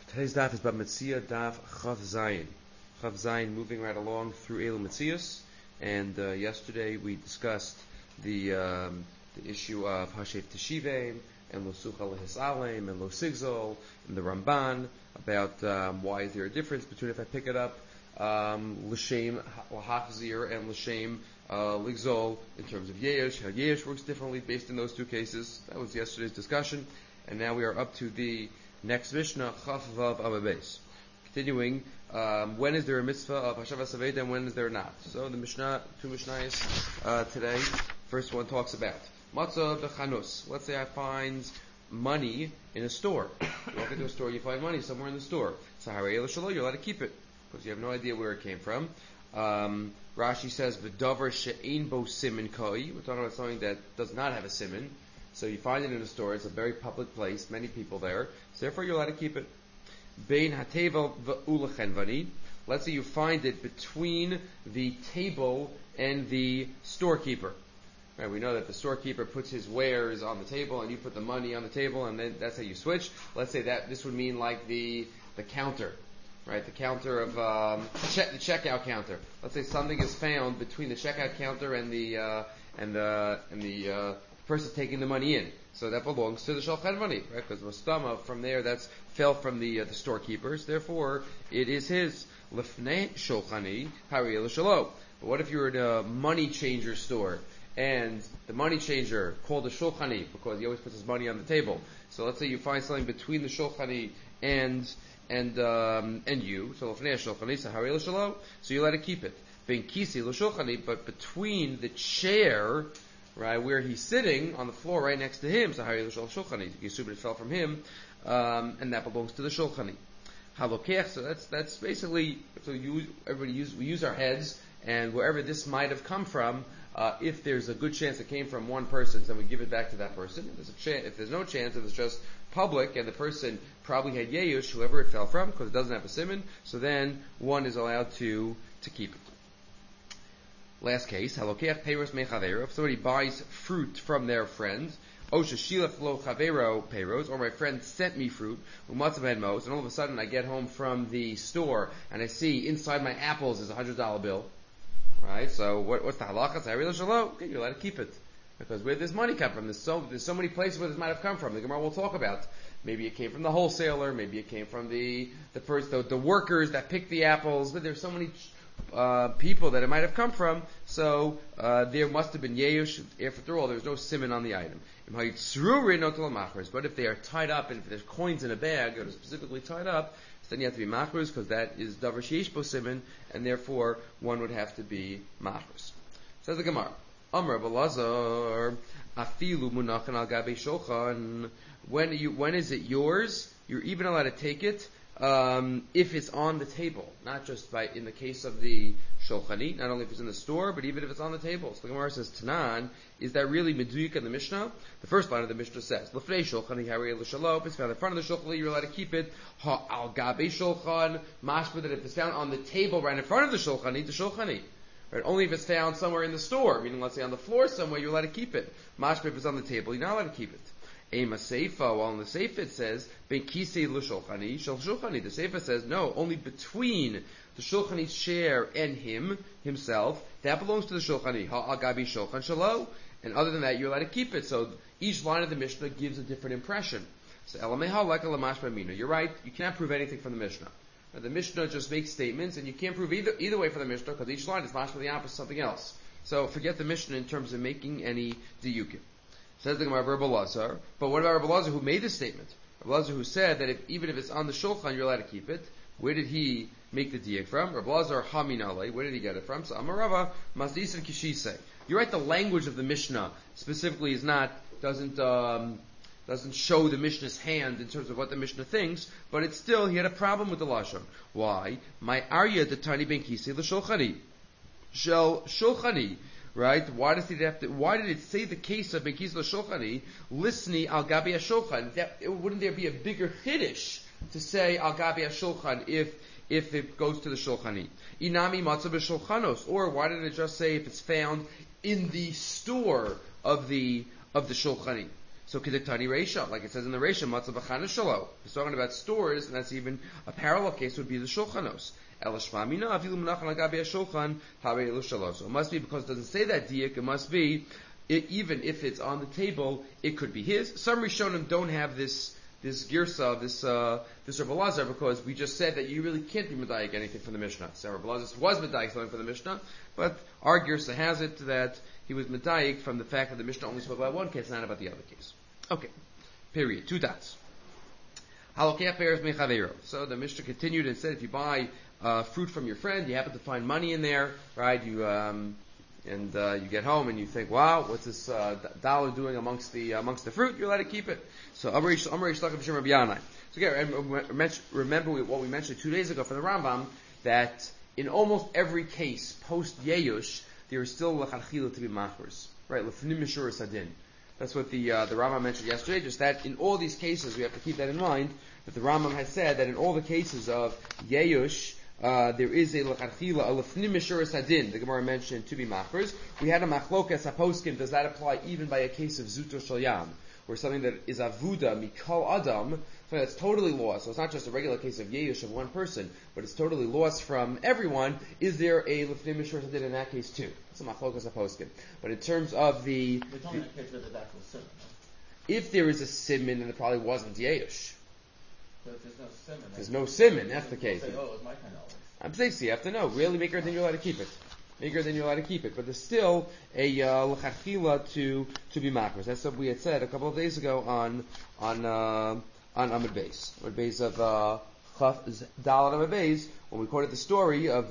Today's daf is Bamitzia daf Chav Zayin. Chav Zayin, moving right along through Elu Mitzias, and yesterday we discussed the issue of Hashef Teshiveim and Lo Sucha Lehisalem and Lo Sigzol and the Ramban about why is there a difference between if I pick it up L'Shem Lahachzir and L'Shem Ligzol in terms of Yesh, how Yesh works differently based on those two cases. That was yesterday's discussion, and now we are up to the next Mishnah, Chaf Vav Amabes. Continuing, when is there a mitzvah of Hashavas Aveda and when is there not? So the Mishnah, two Mishnayos today. First one talks about Matzah B'Chanus. Let's say I find money in a store. You walk into a store, you find money somewhere in the store. Saharei L'Shalo, you're allowed to keep it because you have no idea where it came from. Rashi says V'Davar She'ein Bo Simin Koi. We're talking about something that does not have a simin. So you find it in a store, it's a very public place, many people there, so therefore you're allowed to keep it. Bein hatevel v'ulachenvani. Let's say you find it between the table and the storekeeper. Right, we know that the storekeeper puts his wares on the table and you put the money on the table and then that's how you switch. Let's say that this would mean like the counter. Right, the counter of the checkout counter. Let's say something is found between the checkout counter and the person taking the money in. So that belongs to the Shulchan Money, right? Because Mustama from there, that's fell from the storekeepers. Therefore, it is his. Lefnei Shulchani Hariyel Shalo. But what if you're in a money changer store and the money changer called the Shulchani because he always puts his money on the table? So let's say you find something between the Shulchani and you. So Lefnei Shulchani Hariyel Shalo. So you let it keep it. Ben Kisi L'Shulchani, but between the chair, right, where he's sitting on the floor right next to him, so Hari Shulchani, you assume it fell from him, and that belongs to the Shulchani. Halokech, so that's basically, so we use our heads, and wherever this might have come from, if there's a good chance it came from one person, then we give it back to that person. If there's no chance, if it's just public, and the person probably had Yeyush, whoever it fell from, because it doesn't have a simon, so then one is allowed to keep it. Last case, halokeach peiros mechavero. If somebody buys fruit from their friend, o sheshilach lo chavero peiros, or my friend sent me fruit, umatzav ben mos, and all of a sudden I get home from the store and I see inside my apples is $100 bill. Right? So what's the halacha? Okay, you're allowed to keep it because where does money come from? There's so many places where this might have come from. The Gemara will talk about. Maybe it came from the wholesaler. Maybe it came from the workers that picked the apples. But there's so many people that it might have come from, so there must have been Yeyush. After all, there's no siman on the item. But if they are tied up, and if there's coins in a bag that are specifically tied up, then you have to be machros, because that is davar sheish bo siman, and therefore one would have to be machros. Says the Gemara, Amar Balazar, afilu munachan al gabe shochan. When is it yours? You're even allowed to take it if it's on the table, not just in the case of the shulchani, not only if it's in the store, but even if it's on the table. So the Gemara says, Tanan, is that really meduyik in the Mishnah? The first line of the Mishnah says, L'fnei shulchani harei l'shalo, if it's found in front of the shulchani, you're allowed to keep it. Ha al gabe shulchan, mashma, that if it's found on the table right in front of the shulchani. Right? Only if it's found somewhere in the store, meaning let's say on the floor somewhere, you're allowed to keep it. Mashma, if it's on the table, you're not allowed to keep it. Ema Seifa, while in the Seifa it says, Ben Kisei L'Shulchani, Shulchani. The Seifa says, no, only between the Shulchani's chair and himself, that belongs to the Shulchani. Ha'agabi Shulchan Shalo. And other than that, you're allowed to keep it. So each line of the Mishnah gives a different impression. So Elameha Laka Lamash Bamina. You're right, you cannot prove anything from the Mishnah. Now, the Mishnah just makes statements, and you can't prove either way for the Mishnah, because each line is mashma the opposite, something else. So forget the Mishnah in terms of making any diyukim. Says the Gemara, Rabbi Lazar. But what about Rabbi Lazar who made this statement? Rabbi Lazar who said that even if it's on the shulchan, you're allowed to keep it. Where did he make the diak from? Rabbi Lazar Haminale. Where did he get it from? So Amarava Masdis and Kishise. You're right. The language of the Mishnah specifically doesn't show the Mishnah's hand in terms of what the Mishnah thinks, but it's still he had a problem with the lashon. Why? My Arya the tiny ben kisi the shulchani. Shulchani. Right? Why did it say the case of Bekis L'Shulchani, Lisni Al Gabi HaShulchan? Wouldn't there be a bigger chiddush to say Al Gabi HaShulchan if it goes to the Shulchani? Inami Matzah B'Shulchanos. Or why did it just say if it's found in the store of the Shulchani? So Kedektani Reisha, like it says in the Reisha, Matzah B'chana Shalo. It's talking about stores, and that's even a parallel case would be the Shulchanos. So it must be, because it doesn't say that diak, it must be, even if it's on the table, it could be his. Some Rishonim don't have this girsa, this Rav Elazar, because we just said that you really can't be medayik anything from the Mishnah. So Rav Elazar was medayik something from the Mishnah, but our girsa has it that he was medayik from the fact that the Mishnah only spoke about one case, not about the other case. Okay. Period. 2 dots. So the Mishnah continued and said, if you buy fruit from your friend, you happen to find money in there, right? You get home and you think, wow, what's this dollar doing amongst the fruit? You're allowed to keep it. So So again, remember what we mentioned 2 days ago from the Rambam, that in almost every case post Yeyush, there is still l'chadchila to be machros, right? L'fnim mishur sadin. That's what the Rambam mentioned yesterday. Just that in all these cases, we have to keep that in mind, that the Rambam has said that in all the cases of Yeyush, there is a l'chadchila, a l'fnim mishur sadin. The Gemara mentioned to be machros. We had a machlokas haposkim. Does that apply even by a case of zuto shel yam, or something that is avuda mikol adam? So that's totally lost. So it's not just a regular case of Yeyush of one person, but it's totally lost from everyone. Is there a Lefnei Mishur Sadin in that case too? It's a machlokas haposkim. But in terms of if there is a siman, then it probably wasn't Yeyush. So if there's no siman, that's the case. Say, oh, it was my kind of I'm saying, so you have to know. Really, maker than you're allowed to keep it. Maker than you're allowed to keep it. But there's still a l'chachila to be makros. That's what we had said a couple of days ago on Amud Beis. Amud Beis of Chaf Dal Amud Beis, when we quoted the story of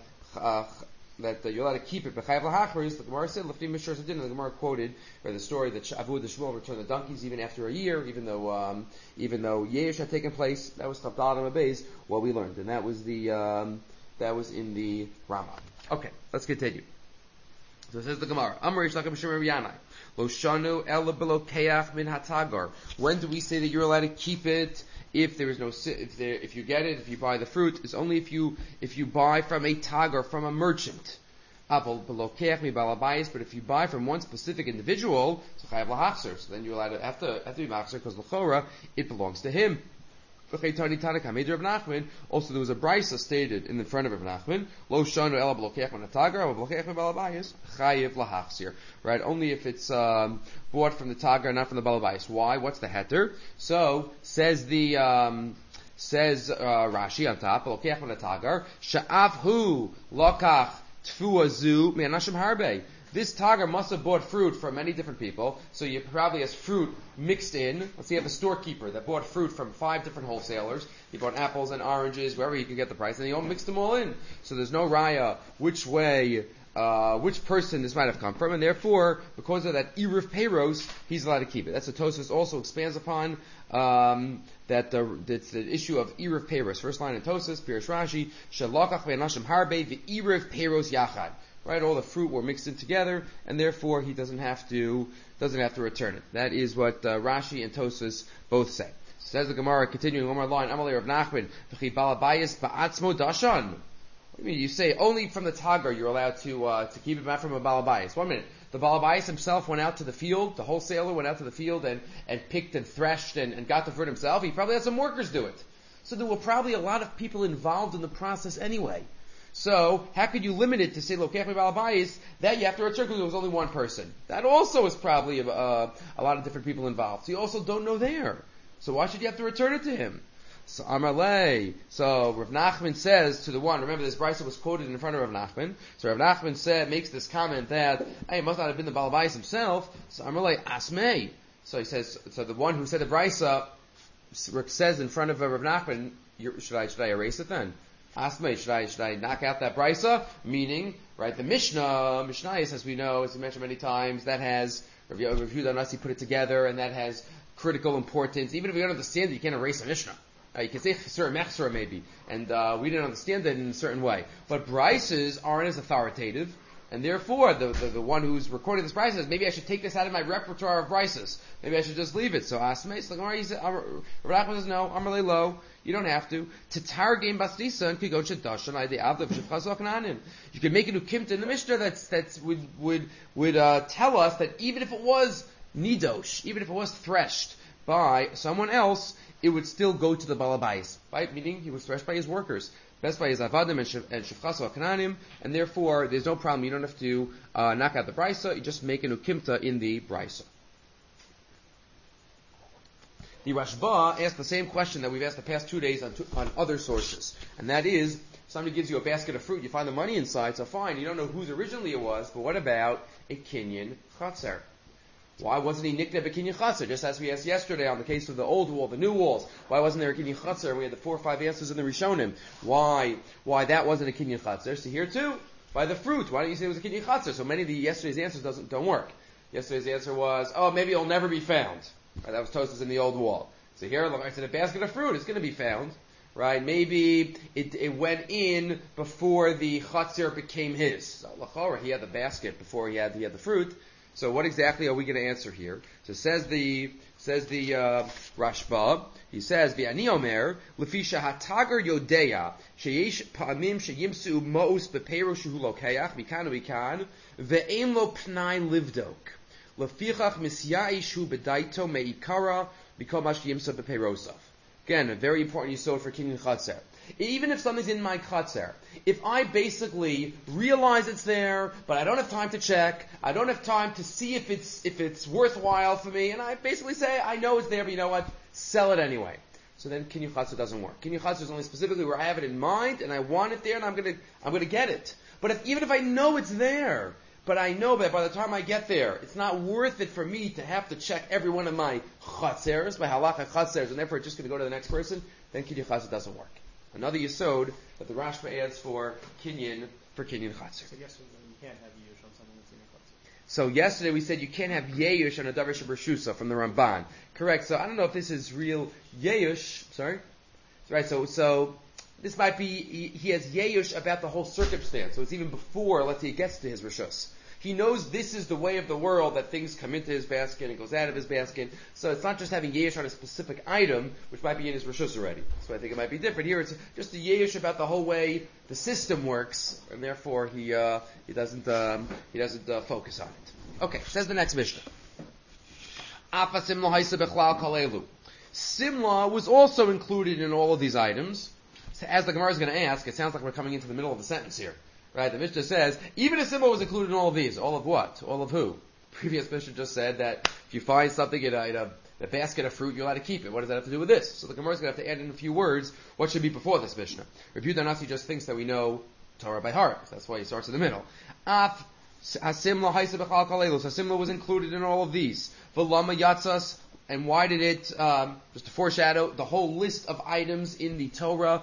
that you're allowed to keep it. B'chayv l'hachris, the Gemara said l'fnim mishur sadin. The Gemara quoted the story that Avud the Shmuel returned the donkeys even after a year, even though Yesh had taken place. That was Chaf Dal Amud Beis. What we learned, and that was in the Rambam. Okay, let's continue. So it says the Gemara, Amar Yish Lakem Shem Yanai. Lo shanu ela below keach min hatagar. When do we say that you're allowed to keep it? If there is no, if you get it, if you buy the fruit, it's only if you buy from a tagar, from a merchant. Aval below keach mi balabayis. But if you buy from one specific individual, so chayav lahachzer. So then you're allowed to have to be machzer, because l'chora it belongs to him. Also, there was a brisa stated in the front of Rav Nachman, Lo shanu ela b'lokeach min hatagar, or b'lokeach min balabayis, chayiv lahachzir. Right? Only if it's bought from the tagar, not from the balabayis. Why? What's the heter? So says Rashi on top, b'lokeach min hatagar, sha'avhu lokach tfuazu me'anashim harbe. This tagar must have bought fruit from many different people, so you probably has fruit mixed in. Let's say you have a storekeeper that bought fruit from 5 different wholesalers. He bought apples and oranges, wherever he could get the price, and he all mixed them all in. So there's no raya which person this might have come from, and therefore, because of that Eruv Peiros, he's allowed to keep it. That's what Tosfos also expands upon, that's the issue of Eruv Peiros. First line in Tosfos, Pirush Rashi, Shalakach ve'anashim harbe ve'Eruv Peiros yachad. Right, all the fruit were mixed in together, and therefore he doesn't have to return it. That is what Rashi and Tosfos both say. Says the Gemara, continuing one more line, Amalei Rav Nachman, v'chi balabayis ba'atzmo dashan. What do you mean? You say only from the tagar you're allowed to keep it, not from a balabayis. 1 minute. The balabayis himself went out to the field. The wholesaler went out to the field and picked and threshed and got the fruit himself. He probably had some workers do it. So there were probably a lot of people involved in the process anyway. So, how could you limit it to say, Lokech mi balabayis, that you have to return because there was only one person? That also is probably a lot of different people involved. So you also don't know there. So why should you have to return it to him? So Amar Lei. So Rav Nachman says to the one, remember this brisa was quoted in front of Rav Nachman. So Rav Nachman makes this comment that, hey, it must not have been the balabayis himself. So Amar Lei, Asmei. So he says, so the one who said the brisa says in front of Rav Nachman, should I erase it then? Asmei, should I knock out that brisa? Meaning, right, the Mishnah, as we know, as we mentioned many times, that has, Rav Yehuda Nasi put it together, and that has critical importance. Even if we don't understand it, you can't erase a Mishnah. You can say Chesura Mechsura maybe, and we didn't understand that in a certain way. But brises aren't as authoritative, and therefore the one who's recording this brisa says, maybe I should take this out of my repertoire of brises. Maybe I should just leave it. So Asmei, so Rav Nachman says, no, Amalei lo. You don't have to. Tatar game basdisa and kigon shedashan I the avda v'shefchazok nanim. You can make a new kimta in the Mishnah that would tell us that even if it was nidosh, even if it was threshed by someone else, it would still go to the balabais, right? Meaning he was threshed by his workers, best by his avadim and shifchaso akananim, and therefore there's no problem. You don't have to knock out the brisa. You just make an ukimta in the brisa. The Rashba asked the same question that we've asked the past 2 days on other sources, and that is, somebody gives you a basket of fruit, you find the money inside, so fine, you don't know whose originally it was, but what about a kinyan chatzer? Why wasn't he nicked a kinyan chatzer? Just as we asked yesterday on the case of the old wall, the new walls, why wasn't there a kinyan chatzer? We had the 4 or 5 answers in the Rishonim. Why that wasn't a kinyan chatzer? So here too, by the fruit, why don't you say it was a kinyan chatzer? So many of yesterday's answers don't work. Yesterday's answer was, maybe it'll never be found. Right, that was Tosfos in the old wall. So here, I said a basket of fruit is going to be found. Right? Maybe it went in before the chatzir became his. So l'chorah, he had the basket before he had the fruit. So what exactly are we going to answer here? So says the Rashba. He says V'ani omer lefisha hatager yodeya sheyesh pa'amim sheyimsu mos bepeiros shehu lokeach mikan u'mikan ve'en lo pnai livdok lefichach misyaish hu bedaito meikara mikom mash yimsa bepeirosav. Again, a very important yisod for kinyan chatzer. Even if something's in my chatzer, if I basically realize it's there, but I don't have time to check, I don't have time to see if it's worthwhile for me, and I basically say, I know it's there, but you know what? Sell it anyway. So then kinyan chatzer doesn't work. Kinyan chatzer is only specifically where I have it in mind, and I want it there, and I'm gonna get it. But even if I know it's there, but I know that by the time I get there, it's not worth it for me to have to check every one of my chatzers, my halacha chatzers, and therefore it's just going to go to the next person, then kinyan chatzer doesn't work. Another yesod that the Rashba adds for kinyan chatzer. So yesterday you can't have yush on something that's in your chatzer. So yesterday we said you can't have yeyush on a davar shebershusa from the Ramban. Correct. So I don't know if this is real yeyush. Sorry. Right. So this might be, he has yeyush about the whole circumstance. So it's even before, let's say, he gets to his rishus. He knows this is the way of the world, that things come into his basket and goes out of his basket. So it's not just having yesh on a specific item, which might be in his rishus already. So I think it might be different. Here it's just a yesh about the whole way the system works, and therefore he doesn't focus on it. Okay, says the next Mishnah. Afa simla haisa bechlal kalelu. Simla was also included in all of these items. So as the Gemara is going to ask, it sounds like we're coming into the middle of the sentence here. Right, the Mishnah says, even a simla was included in all of these. All of what? All of who? Previous Mishnah just said that if you find something in a basket of fruit, you're allowed to keep it. What does that have to do with this? So the Gemara is going to have to add in a few words. What should be before this Mishnah? Rabbi Yehuda Nasi just thinks that we know Torah by heart. So that's why he starts in the middle. Hasimla haisa b'chal kalelus. Hasimla was included in all of these. V'lama yatzas. And why did it, just to foreshadow, the whole list of items in the Torah,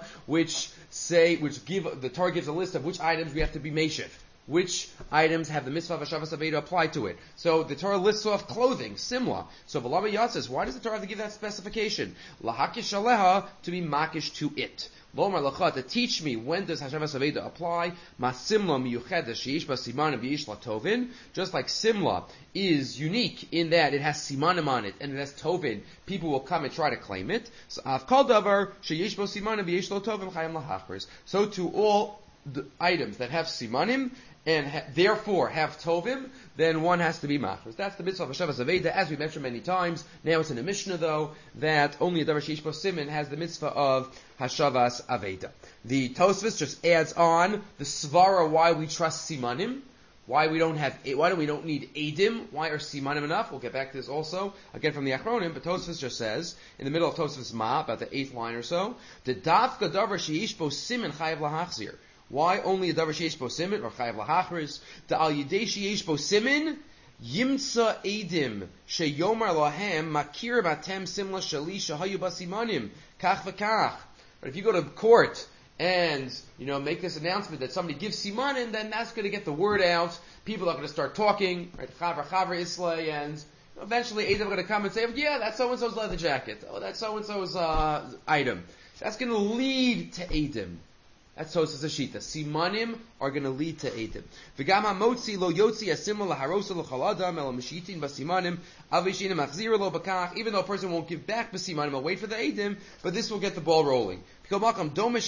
the Torah gives a list of which items we have to be meshiv. Which items have the mitzvah of Hashavas Aveda applied to it. So the Torah lists off clothing, simla. So V'lama Yatzis, why does the Torah have to give that specification? Lahakish aleha, to be makish to it. Lomar lacha, to teach me when does Hashavas Aveda apply. Ma simla miyuchedes sheish ba simanim v'yish latovin. Just like simla is unique in that it has simanim on it and it has tovin, people will come and try to claim it. So avkal davar sheish ba simanim v'yish latovin chayim lahachris. So to all the items that have simanim and therefore have tovim, then one has to be machris. That's the mitzvah of Hashavas Aveda, as we mentioned many times. Now it's in the Mishnah, though, that only a davar sheish bo siman has the mitzvah of Hashavas Aveda. The Tosfos just adds on the svara why we trust simanim, why we don't need edim, why are simanim enough? We'll get back to this also, again from the Achronim, but Tosfos just says, in the middle of Tosfos Ma, about the 8th line or so, the dafka davar sheish bo siman chayav lahachzir. Why only a davar sheish bo simin or chayav lahachris? The al yidei sheish bo simin yimtza edim sheyomar lahem makir batem simla shali shahayu basimanim kach v'kach. But if you go to court and make this announcement that somebody gives simanim, then that's going to get the word out. People are going to start talking, right? Chavar islay, and eventually edim are going to come and say, yeah, that's so and so's leather jacket. Oh, that's so and so's item. That's going to lead to edim. That's Tosas Ashita. Simanim are going to lead to Eidim. V'gama motzi lo yotzi asimla laharosa lo chaladam el mishitin basimanim avishinim achzira lo bakach. Even though a person won't give back basimanim, I'll wait for the Eidim, but this will get the ball rolling. You give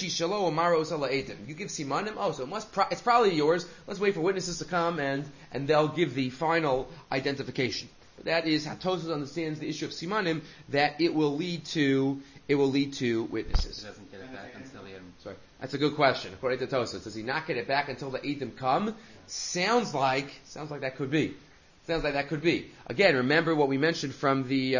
simanim, so it's probably yours. Let's wait for witnesses to come and they'll give the final identification. That is how Tosfos understands the issue of simanim, that it will lead to witnesses. He doesn't get it back until the end. Sorry, that's a good question. According to Tosfos, does he not get it back until the Eidim come? Sounds like that could be. Again, remember what we mentioned from the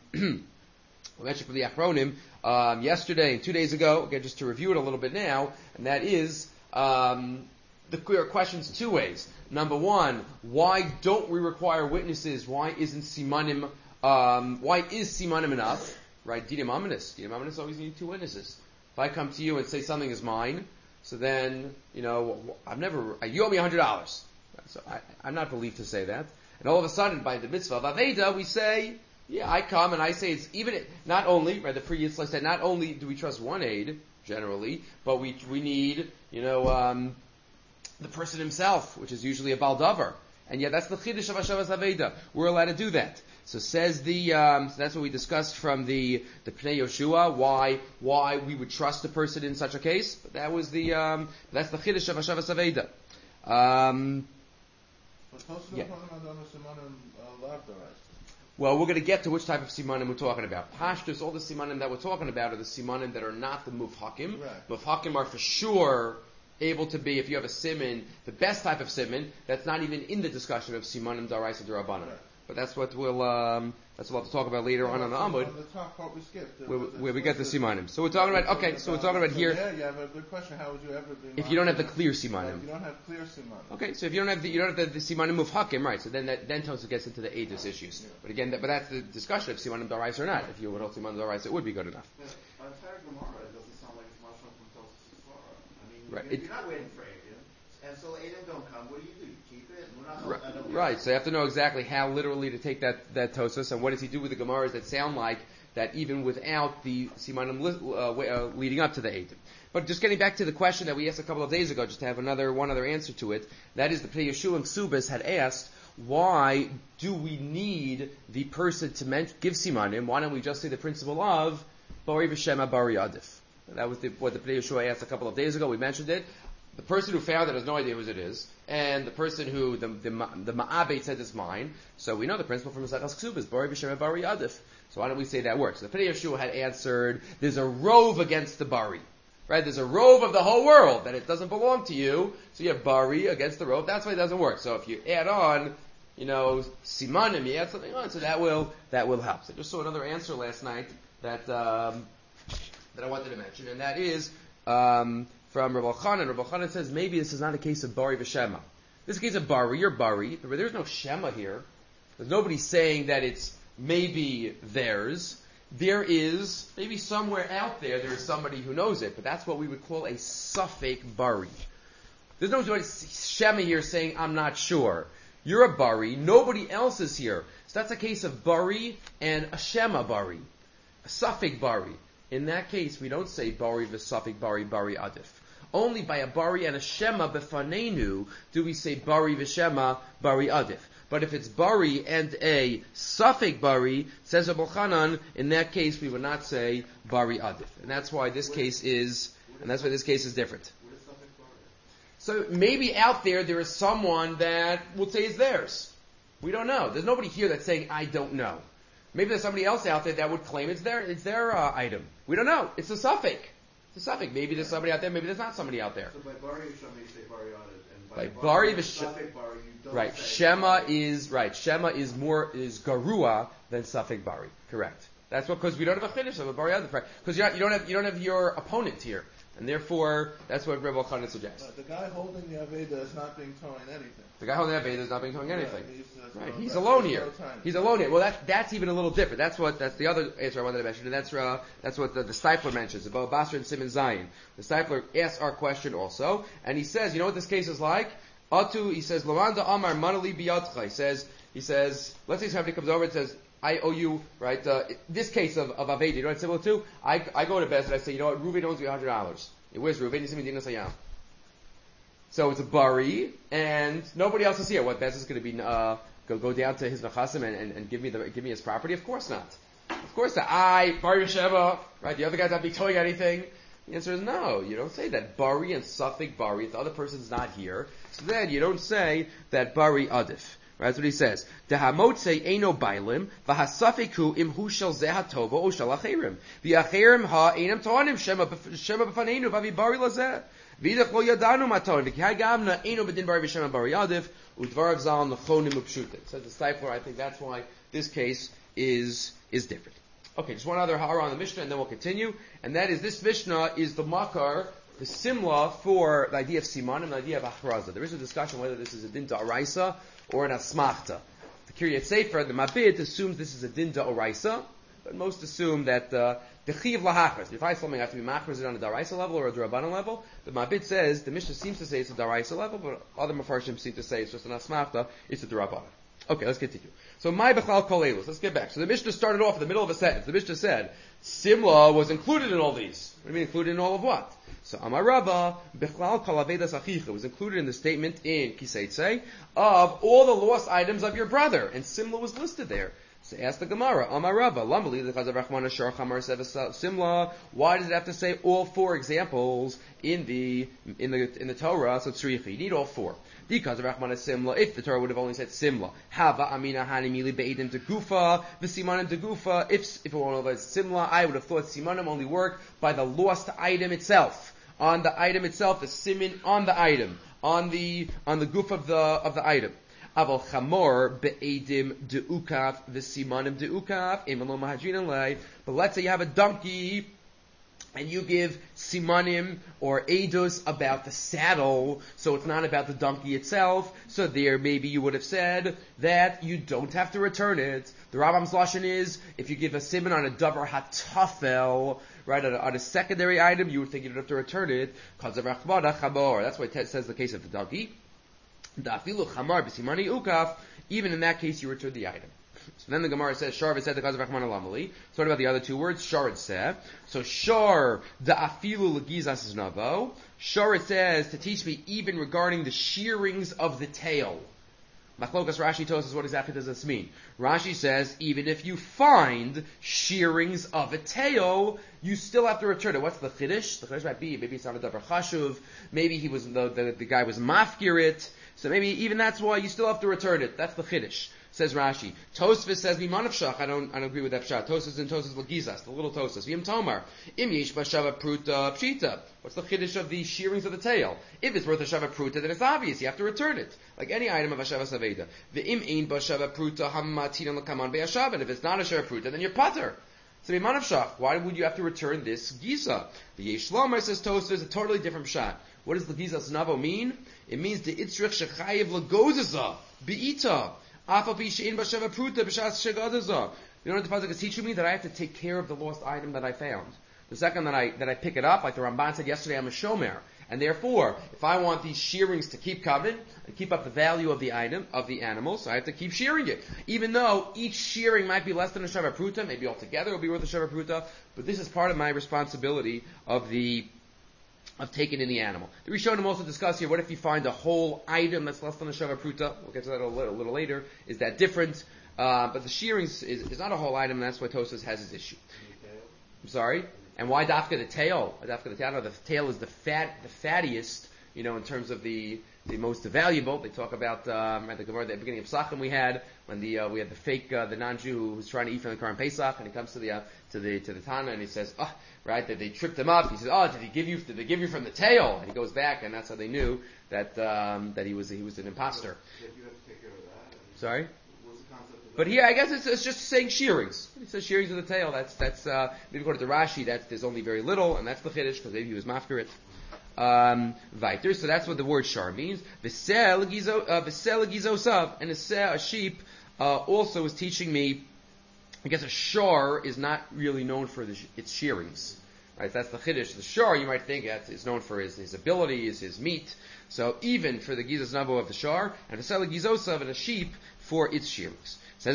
Achronim yesterday and 2 days ago. Again, just to review it a little bit now, and that is the questions two ways. Number one, why don't we require witnesses? Why isn't simanim? Why is simanim enough? Right? Dinim aminis. Dinim aminis always need two witnesses. If I come to you and say something is mine, so then you owe me $100. So I'm not believed to say that. And all of a sudden, by the mitzvah of Aveda, we say, yeah, I come and I say it's even, not only, right, the pre-Yitzhak said, not only do we trust one aid, generally, but we need, the person himself, which is usually a baldavar. And yet that's the chiddush of Hashavas Aveda. We're allowed to do that. So says so that's what we discussed from the Pnei Yoshua, why we would trust the person in such a case. But that was that's the chiddush of Hashavas Aveda. Yeah. Well, we're going to get to which type of simanim we're talking about. Pashtus, all the simanim that we're talking about are the simanim that are not the mufhakim. Right. Mufhakim are for sure able to be, if you have a siman, the best type of siman, that's not even in the discussion of simanim daraisa d'Rabbanan. Right. But that's what we'll have to talk about later on the Amud. The top part we skipped. Where we get the simanim. So we're talking about, here. Yeah, you have a good question. How would you ever be? If you don't have the clear simanim. You don't have clear simanim. Okay, so if you don't have the simanim of hakim, right? So then Tosfos gets into the edus issues. Yeah. But again, but that's the discussion of simanim daraisa or not. If you would hold simanim daraisa, it would be good enough. Yeah, on Tarek Gemara, it doesn't sound like it's much from Tosfos' Gemara. I mean, right. You're not waiting for Eidim, and so Eidim don't come. What do? You keep it. Right, so you have to know exactly how literally to take that Tosfos, and what does he do with the Gemaras that sound like that even without the simanim leading up to the Eidim. But just getting back to the question that we asked a couple of days ago, just to have one other answer to it, that is the Pnei Yeshua and Ksubas had asked, why do we need the person to give simanim? Why don't we just say the principle of Bari V'Shema Bari Adif? That was what the Pnei Yeshua asked a couple of days ago. We mentioned it. The person who found it has no idea whose it is, and the person who the Ma'abeit said is mine. So we know the principle from Maseches Ksubas, Bari V'Shema Bari Adif. So why don't we say that works? So the Pnei Yeshua had answered, there's a rove against the Bari. Right? There's a rove of the whole world, that it doesn't belong to you, so you have Bari against the rove. That's why it doesn't work. So if you add on, simanim, you add something on, so that will help. So I just saw another answer last night that I wanted to mention, and that is, from Rabbi Chanan. Rabbi Chanan says maybe this is not a case of Bari V'Shema. This is a case of Bari, you're Bari. There's no Shema here. There's nobody saying that it's maybe theirs. There is, maybe somewhere out there is somebody who knows it, but that's what we would call a Safek Bari. There's no Shema here saying, I'm not sure. You're a Bari, nobody else is here. So that's a case of Bari and a Shema Bari. A Safek Bari. In that case, we don't say Bari v'Safek Bari Bari Adif. Only by a Bari and a Shema befanenu do we say Bari v'Shema Bari Adif. But if it's Bari and a Safek Bari, says Rabbi Chanan, in that case we would not say Bari Adif. And that's why this case is different. So maybe out there is someone that will say it's theirs. We don't know. There's nobody here that's saying, I don't know. Maybe there's somebody else out there that would claim it's their item. We don't know. It's a Safek. It's a Safek. Maybe there's somebody out there, maybe there's not somebody out there. So by Bari Shema you say Bari Adif, and by Bari Safek Bari you don't right. say Shema is is Garua than Safek Bari. Correct. That's what, because we don't have a chiddush of a Bari Adif, right? Because you don't have your opponent here. And therefore, that's what Rebbe Chanan suggests. The guy holding the Aveda is not being towing anything. The guy holding the Aveda is not being towing anything. Right, he's alone here. He's alone here. Well, that's even a little different. That's the other answer I wanted to mention, and that's what the Steipler mentions about Basra and Simon Zayin. The Steipler asks our question also, and he says, you know what this case is like? He says, Loranda Amar Manali Biyatcha. He says, let's say somebody comes over and says, I owe you, right, this case of Aveda, you know what it's similar to? I go to Bez and I say, you know what, Reuven owes me $100. Where's Reuven? He's in Medina Sayyam. So it's a Bari, and nobody else is here. What, Bez is going to be, go down to his Nechasim and give me his property? Of course not. Of course not. Bari Sheva, right, the other guy's not be towing anything. The answer is no, you don't say that. Bari and Safek Bari, if the other person's not here, so then you don't say that Bari Adif. Right, that's what he says. Dehamotze eino bailim, v'hasafeku im hu shel zeh hatova o shel acherim. V'acherim ha einam toanim shema b'faneinu v'avibari lazeh. V'idach lo yadanu matonim, v'kihai gamna eino b'din bari v'shema bari yadiv, udvarav zal nechonim upshutim. Says the Steipler, I think that's why this case is different. Okay, just one other hara on the Mishnah, and then we'll continue. And that is, this Mishnah is the makar, the simla for the idea of siman and the idea of achraza. There is a discussion whether this is a din da'oraisa or an asmachta. The Kiryat Sefer, the Mabit, assumes this is a din da'oraisa, but most assume that the chiv lahachras. If you find something, I have to be machras it on a da'oraisa level or a d'rabbanan level. The Mabit says, the Mishnah seems to say it's a da'oraisa level, but other mafarshim seem to say it's just an asmachta, it's a d'rabbanan. Okay, let's continue. So, my bechal kol elus. Let's get back. So the Mishnah started off in the middle of a sentence. The Mishnah said, Simla was included in all these. What do you mean included in all of what? So, Amar Rabba, bechal kol avedas achicha was included in the statement in Kiseitse of all the lost items of your brother. And Simla was listed there. So ask the Gemara, Amar Rabba, Lambali, the Chazav Rachman Ashar Chamar Simla. Why does it have to say all four examples in the Torah? So tzricha, you need all four. Because of Rachman Simla, if the Torah would have only said Simla, Hava Amina Hani Mili Be'edim Tegufa, V'Simanim Tegufa. If it were only Simla, I would have thought Simanim only work by the lost item itself. On the item itself, the simin on the item, on the goof of the item. Aval chamor be'edim de'ukav v'simanim de'ukav imalo mahadrin alei. But let's say you have a donkey and you give simanim or eidos about the saddle, so it's not about the donkey itself. So there, maybe you would have said that you don't have to return it. The Rambam's lashon is if you give a siman on a davar hatafel, right, on a secondary item, you would think you don't have to return it. That's why it says the case of the donkey. Even in that case, you return the item. So then the Gemara says, Shar said the Chazav Rachman Alamali. So what about the other two words? Shar it said. So Shar the afilu legizas navo. Shar it says to teach me even regarding the shearings of the tail. Machlokas Rashi tells us what exactly does this mean. Rashi says even if you find shearings of a tail, you still have to return it. What's the chiddush? The chiddush might be maybe it's not a davar chashuv. Maybe he was the guy was mafkir it. So maybe even that's why you still have to return it. That's the chiddush. Says Rashi. Tosfos says miman pshach. I don't agree with that pshat. Tosfos and Tosfos legizas, the little Tosfos. V'im tomar im yesh b'shava pruta pshita. What's the chiddush of the shearings of the tail? If it's worth a shava pruta, then it's obvious you have to return it, like any item of a shava saveda. V'im ein b'shava pruta hamatinan l'kaman be'ashav. And if it's not a shava pruta, then you're pater. So miman pshach. Why would you have to return this giza? The yesh lomar says Tosfos a totally different pshat. What does legizas navo mean? It means the itzrich shechayev legozaza beita. You know what the pasuk is teaching me? That I have to take care of the lost item that I found. The second that I pick it up, like the Ramban said yesterday, I'm a shomer. And therefore, if I want these shearings to keep coming and keep up the value of the item, of the animal, so I have to keep shearing it. Even though each shearing might be less than a shava pruta, maybe altogether it'll be worth a shava pruta, but this is part of my responsibility of taking in the animal. The Rishonim also discuss here, what if you find a whole item that's less than a shava pruta? We'll get to that a little later. Is that different? But the shearings is not a whole item, and that's why Tosfos has his issue. I'm sorry? And why dafka the tail? The tail is the fattiest, in terms of the most valuable. They talk about at the Gemara at the beginning of Pesachim we had when we had the fake the non-Jew who was trying to eat from the Karm Pesach, and he comes to the Tana and he says, right, that they tripped him up. He says, did they give you from the tail? And he goes back, and that's how they knew that he was an imposter. If you have to take care of that. Sorry? What's the concept of that? But here, I guess it's just saying shearings. It says shearings of the tail. That's maybe according to Rashi, there's only very little, and that's the chiddush because maybe he was mafkir it. Weiter. So that's what the word shar means. V'sel gizosav, and a sheep also is teaching me. I guess a shar is not really known for its shearings. Right? That's the chiddush. The shar, you might think, is known for his ability, is his meat. So even for the gizos navo of the shar, and v'sel gizosav, and a sheep for its shearings. Says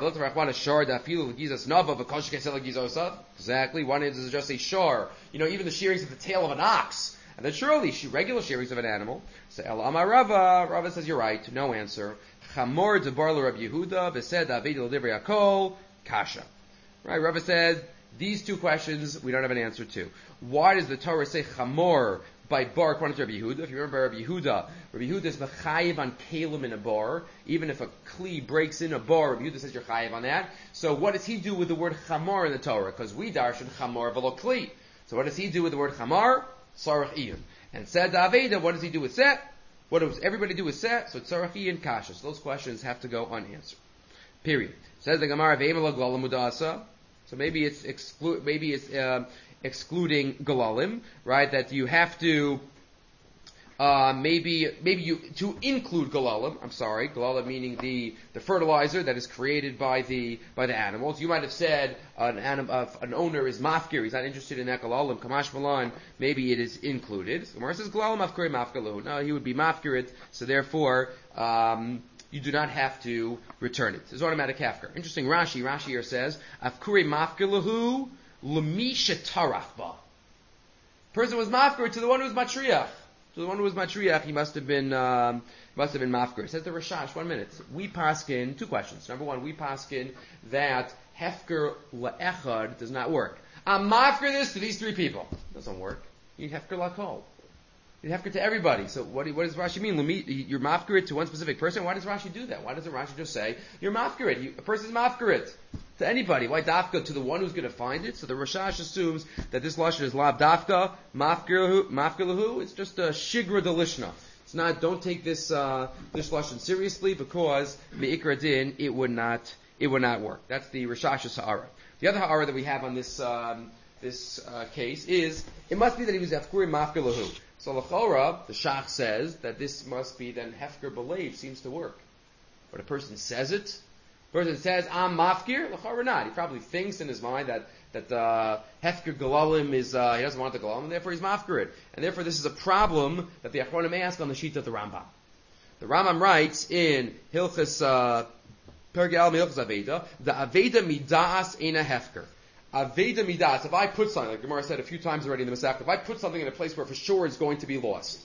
exactly. Why does it just say shar? Even the shearings of the tail of an ox. And then surely regular shearings of an animal. So El Amar Rava says you're right. No answer. Chamor debar Rabbi Yehuda v'sed David l'divrei Akol kasha. Right? Rava said These two questions we don't have an answer to. Why does the Torah say chamor by bar according to Rabbi Yehuda? If you remember Rabbi Yehuda is mechayiv on kalim in a bar. Even if a kli breaks in a bar, Rabbi Yehuda says you're chayiv on that. So what does he do with the word chamor in the Torah? Because we darshan chamor v'lo kli. So what does he do with the word chamar? Sarach iyun. And said the Aveda, what does he do with set? What does everybody do with set? So tzarach iyun kasha. So those questions have to go unanswered. Period. Says the Gemara ve'emela glala mudasa. So maybe it's excluding galalim, right? That you have to maybe you to include galalim. I'm sorry, galalim meaning the fertilizer that is created by the animals. You might have said an owner is mafkir. He's not interested in that galalim. Kamash malan. Maybe it is included. So Gemara says galalim mafkir mafkalu. No, he would be mafkirit. So therefore. You do not have to return it. It's automatic hefker. Interesting, Rashi here says, Afkure mafkilahu lemisha tarachba. Person was mafkir to the one who was matriach. To the one who was matriach, he must have been mafkir. It says the Rashash, 1 minute. We paskin, two questions. Number one, we paskin that hefker le'echad does not work. I'm mafkir this to these three people. It doesn't work. You need hefker la'kol. You have to everybody. So what does Rashi mean? You're mafkirit to one specific person. Why does Rashi do that? Why doesn't Rashi just say you're mafkirit? A person's mafkirit to anybody. Why dafka to the one who's going to find it? So the Rashash assumes that this lashon is lav dafka mafkilahu. It's just a shigra delishna. It's not. Don't take this lashon seriously because meikra din it would not work. That's the Rashash's ha'ara. The other ha'ara that we have on this case is it must be that he was afkuri mafkilahu. So l'chora, the Shach says that this must be then hefker b'leiv seems to work. But a person says it. A person says, I'm mafkir, l'chora not. He probably thinks in his mind that hefker galalim is, he doesn't want the galalim, and therefore he's mafkir it. And therefore this is a problem that the Achronim ask on the sheet of the Rambam. The Rambam writes in Hilchas, Pergal Hilchas Aveda, the Aveda midas eina hefker. Aveda midas, if I put something, like Gemara said a few times already in the Masech, if I put something in a place where for sure it's going to be lost,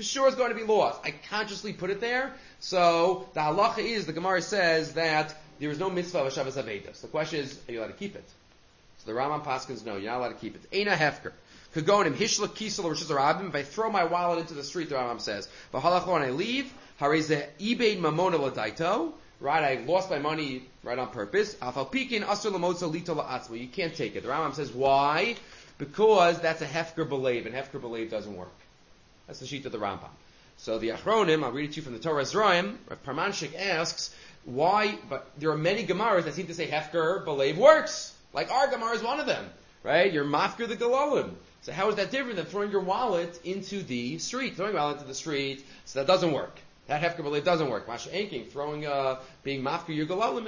I consciously put it there, so the halacha is, the Gemara says that there is no mitzvah of Hashavas Aveda. So the question is, are you allowed to keep it? So the Rambam paskins, no, you're not allowed to keep it. Eina hefker. Kagonim, hishla kisel or rabim, if I throw my wallet into the street, the Rambam says, v'halach when I leave, hareze ibeid mamona l'daito, right, I lost my money right on purpose. You can't take it. The Rambam says, why? Because that's a hefker b'leiv, and hefker b'leiv doesn't work. That's the sheet of the Rambam. So the Achronim, I'll read it to you from the Torah Zraim, Rav Parmanshik asks, why, but there are many Gemaras that seem to say hefker b'leiv works. Like our Gemara is one of them, right? You're mafker the galalim. So how is that different than throwing your wallet into the street? Throwing your wallet into the street, so that doesn't work. That hefker b'leiv doesn't work. Masha enking, throwing, being mafker your galalim,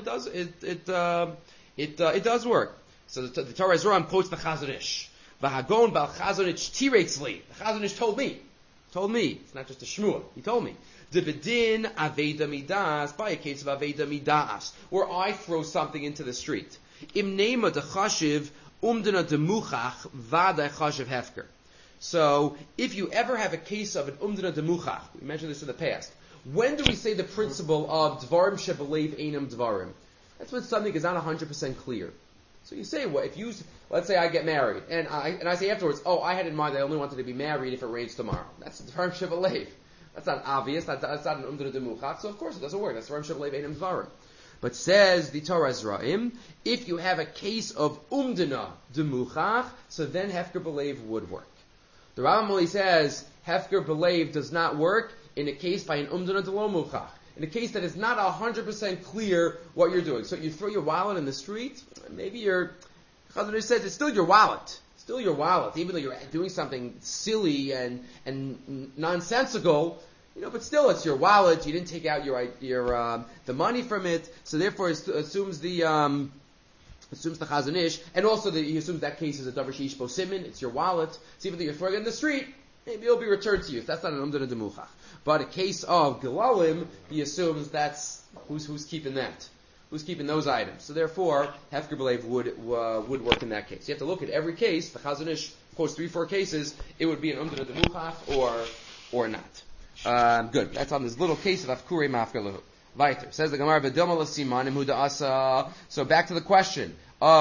it does work. So the Torah Zraim quotes the Chazon Ish. V'hagon bal Chazon Ish tireitz li. The Chazon Ish told me. It's not just a shmua. He told me. The bedin aveda midas, by a case of aveda midas, where I throw something into the street. Im nema de chashiv umdana de muchach vada chashiv hefker. So, if you ever have a case of an umdana de muchach, we mentioned this in the past, when do we say the principle of dvarim shebelev einam dvarim? That's when something is not 100% clear. So you say, well, if you, let's say I get married, and I say afterwards, I had in mind that I only wanted to be married if it rains tomorrow. That's dvarim shebelev. That's not obvious. That's not an umdana de muchach. So of course it doesn't work. That's dvarim shebelev einam dvarim. But says the Torah Zraim, if you have a case of umdana de muchach, so then hefker b'leiv would work. The Rambam says hefker b'leiv does not work in a case by an umdana de lo muchach. In a case that is not 100% clear what you're doing. So you throw your wallet in the street, maybe Chazon says it's still your wallet. Still your wallet, even though you're doing something silly and nonsensical. But still, it's your wallet. You didn't take out your the money from it, so therefore it assumes the Chazon Ish, and also he assumes that case is a davar sheish bo simin. It's your wallet. So even though you're throwing it in the street, maybe it'll be returned to you. If that's not an umdana de muchach. But a case of galalim, he assumes that's who's keeping that, who's keeping those items. So therefore, hefker b'leiv would work in that case. You have to look at every case. The Chazon Ish quotes 3-4 cases. It would be an umdana de muchach or not. Good. That's on this little case of Afkure Mafkalahu. Weiter. Says the Gemara, V'dilma l'simanim hu da'asa. So back to the question of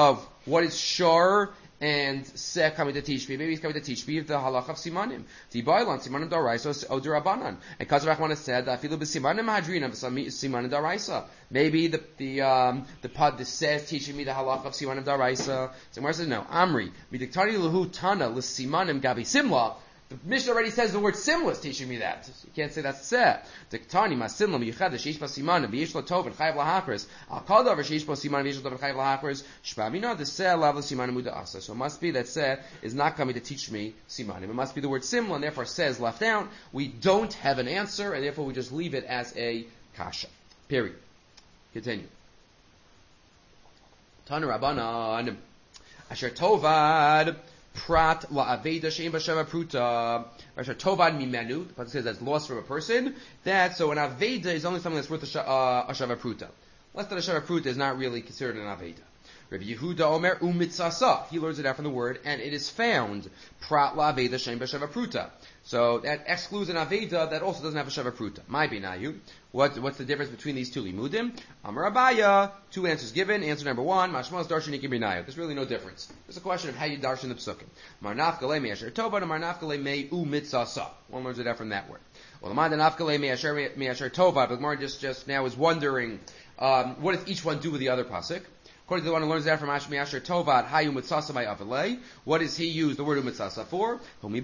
what is Shar and Seh coming to teach me? Maybe he's coming to teach me the halach of simanim. The Bailan simanim daraisa or derabanan. And Kazar Rahman has said that afilu b'simanim hadrina simanim daraisa. Maybe the pod that says teaching me the halach of simanim daraisa. So Gemara says no. Amri midiktani lahu tana l'simanim gabi simla. The Mishnah already says the word simla is teaching me that. You can't say that's seh. Diktani masimla miyuchad sheish b'simanim v'yesh lo tov and chayav lahachris. Al kol davar sheish b'simanim v'yesh lo tov and chayav lahachris. Shpamina the seh lav l'simanim muda asa. So it must be that seh is not coming to teach me simanim. It must be the word simla, and therefore seh is left out. We don't have an answer, and therefore we just leave it as a kasha. Period. Continue. Tanu Rabbanan Asher Tovad Prat la'aveda she'im b'sheva pruta. Asher tovad mimenu. The pasuk says that's lost from a person. So an aveda is only something that's worth a sheva pruta. Less than a sheva pruta is not really considered an aveda. Rabbi Yehuda Omer umitzasa. He learns it out from the word, and it is found prat la'aveda she'im b'sheva pruta. So that excludes an aveda that also doesn't have a sheva pruta. My binayu. What's the difference between these two limudim? Amar Abaya, two answers given. Answer number one, Mashmaz darshan ikim binayu. There's really no difference. It's a question of how you darshan the psukim. Mar nafkale me asher tova, and mar nafkale me umitzasa. One learns it out from that word. Well, the man nafkale me asher tova, but Mar just now is wondering, what does each one do with the other pasuk? According to the one who learns that from Ashmi Asher Tovat, Hayu Mitzasa by Avalei, what does he use the word Umitzasa for?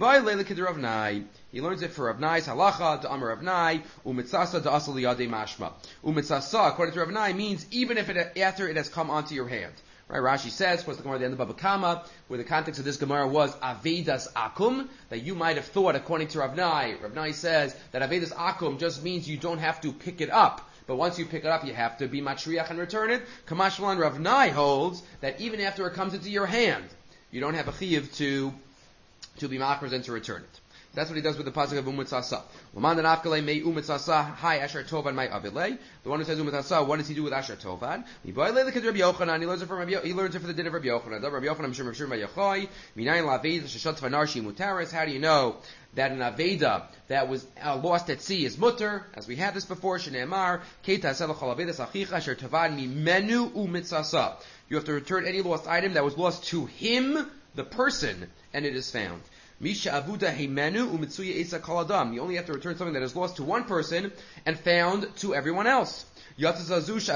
He learns it for Ravnai's halacha, to Amar Ravnai, Umitzasa to Asal Yadei Mashma. Umitzasa, according to Ravnai, means even if after it has come onto your hand. Right, Rashi says, of course, the Gemara at the end of Baba Kama, where the context of this Gemara was Avedas Akum, that you might have thought, according to Ravnai. Ravnai says that Avedas Akum just means you don't have to pick it up. But once you pick it up, you have to be matriach and return it. Kamashmalan Ravnai holds that even after it comes into your hand, you don't have a chiyuv to be makros and to return it. That's what he does with the pasuk of umitzasa. L'man denafkale mei umitzasa hai asher tovan mai avilei. The one who says umitzasa, what does he do with asher tovan? He learns it from he learns it for the din of Rabbi Yochanan. Rabbi Yochanan Mishum Mishum Vayachoi Minayin Laved Sheshat Fanarshi Mutaris. How do you know that an aveda that was lost at sea is mutter? As we had this before, Shneimar Keita Selach Alavedas Achicha Asher Tovan Mimenu Umitzasa. You have to return any lost item that was lost to him, the person, and it is found. Misha avuda heimenu umitsuya esa kaladam. You only have to return something that is lost to one person and found to everyone else. Excluding